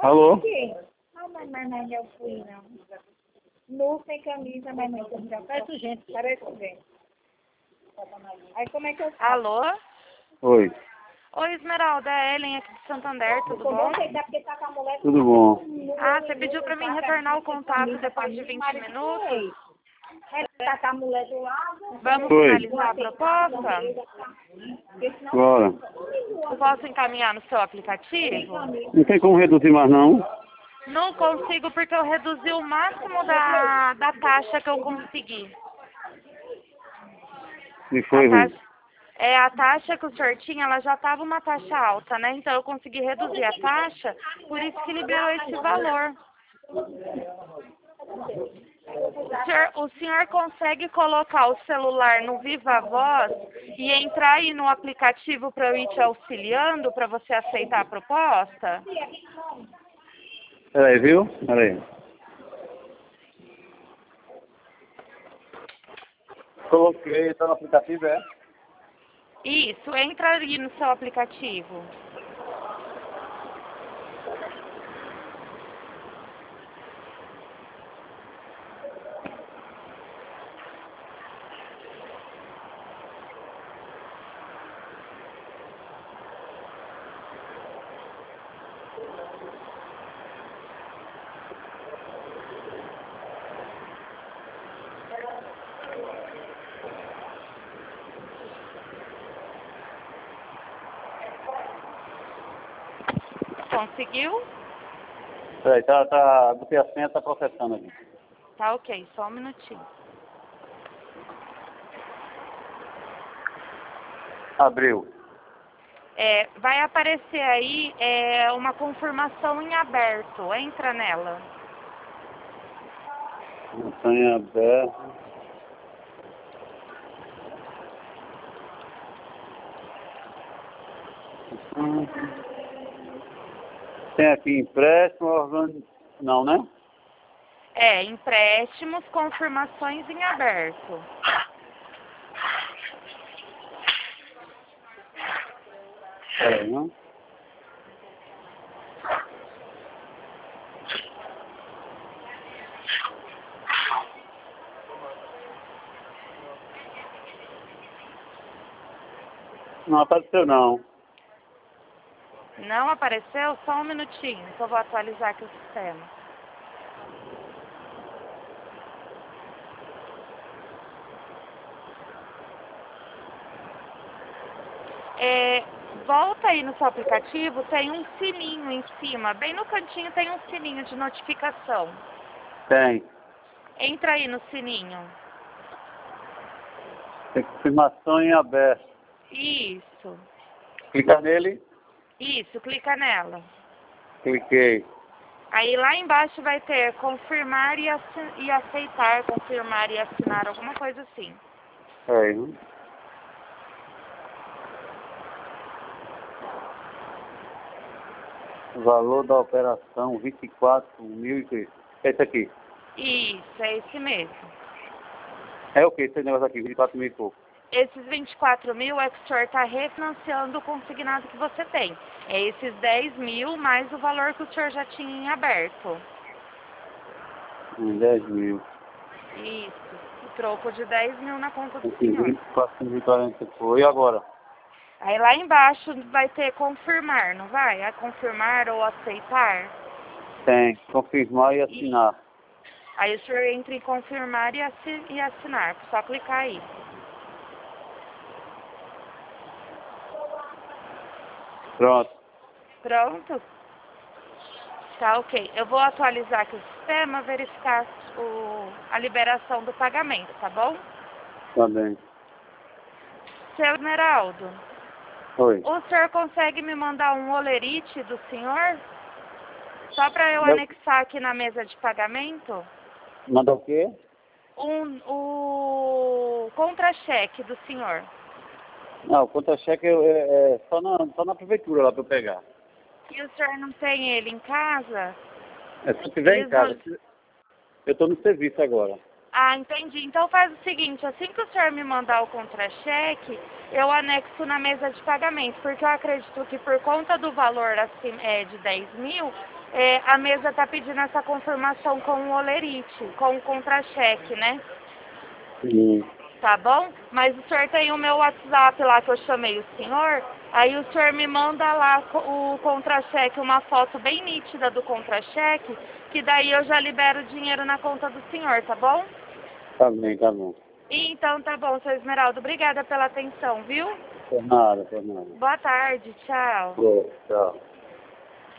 Alô? Não, mas eu fui, não. Nu, sem camisa, mas não. Parece gente. Parece gente. Aí como é que eu faço? Alô? Oi, Oi, Esmeralda, é Ellen aqui de Santander, tudo Eu bom? vou tentar porque tá com a mulher. tudo bom? Ah, você pediu pra mim retornar o contato depois de 20 minutos? Tá com a mulher do lado. Vamos Oi. finalizar a proposta? Bora. Eu posso encaminhar no seu aplicativo? Não tem como reduzir mais não? Não consigo porque eu reduzi o máximo da taxa que eu consegui. E foi A ruim. taxa, a taxa que o senhor tinha, ela já estava uma taxa alta, né? Então eu consegui reduzir a taxa, por isso que liberou esse valor. O senhor consegue colocar o celular no Viva Voz e entrar aí no aplicativo para eu ir te auxiliando para você aceitar a proposta? Peraí, viu? Peraí. Coloquei, tá no aplicativo, é? Isso, entra aí no seu aplicativo. Conseguiu? Peraí, botei a senha, tá processando aqui. Tá ok, só um minutinho. Abriu. Vai aparecer aí uma confirmação em aberto. Entra nela. Senha aberta. Tem aqui empréstimo, não, né? Empréstimos, confirmações em aberto. Peraí, não? Não apareceu não. Não apareceu? Só um minutinho, que eu vou atualizar aqui o sistema. Volta aí no seu aplicativo, tem um sininho em cima. Bem no cantinho tem um sininho de notificação. Tem. Entra aí no sininho. Tem confirmação em aberto. Isso. Clica nele. Isso, clica nela. Cliquei. Aí lá embaixo vai ter confirmar e aceitar, confirmar e assinar, alguma coisa assim. Peraí, não? Valor da operação 24.000. Esse aqui. Isso, é esse mesmo. É o que esse negócio aqui? 24.000 e pouco. Esses 24 mil é que o senhor está refinanciando o consignado que você tem. É esses 10 mil mais o valor que o senhor já tinha em aberto. 10.000. Isso. O troco de 10 mil na conta do Aqui, senhor. 24.040 foi. E agora? Aí lá embaixo vai ter confirmar, não vai? É confirmar ou aceitar? Tem. Confirmar e assinar. Aí o senhor entra em confirmar e assinar. Só clicar aí. Pronto. Pronto? Tá ok. Eu vou atualizar aqui o sistema, verificar a liberação do pagamento, tá bom? Tá bem. Seu Esmeraldo, Oi. o senhor consegue me mandar um olerite do senhor? Só para eu anexar aqui na mesa de pagamento? Manda o quê? O contra-cheque do senhor. Não, o contra-cheque é só na prefeitura lá para eu pegar. E o senhor não tem ele em casa? É se tiver em Eles casa. não- Eu estou no serviço agora. Ah, entendi. Então faz o seguinte, assim que o senhor me mandar o contra-cheque, eu anexo na mesa de pagamento, porque eu acredito que por conta do valor de 10 mil, a mesa tá pedindo essa confirmação com o Olerite, com o contra-cheque, né? Sim. Tá bom? Mas o senhor tem o meu WhatsApp lá que eu chamei o senhor, aí o senhor me manda lá o contra-cheque, uma foto bem nítida do contra-cheque, que daí eu já libero o dinheiro na conta do senhor, tá bom? Tá bem, tá bom. Então tá bom, seu Esmeraldo. Obrigada pela atenção, viu? Por nada, por nada. Boa tarde, tchau. Tchau.